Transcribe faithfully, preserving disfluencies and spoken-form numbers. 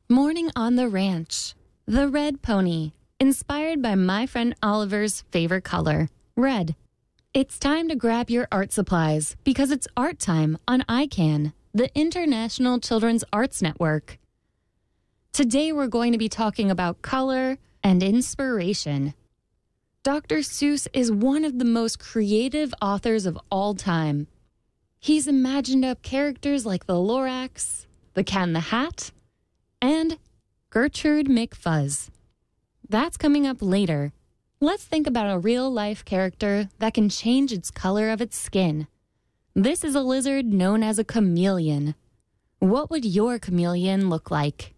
Morning on the Ranch. The red pony, inspired by my friend Oliver's favorite color, red. It's time to grab your art supplies because it's art time on I CAN, the International Children's Arts Network. Today we're going to be talking about color and inspiration. Doctor Seuss is one of the most creative authors of all time. He's imagined up characters like the Lorax, the Cat in the Hat, and Gertrude McFuzz. That's coming up later. Let's think about a real-life character that can change its color of its skin. This is a lizard known as a chameleon. What would your chameleon look like?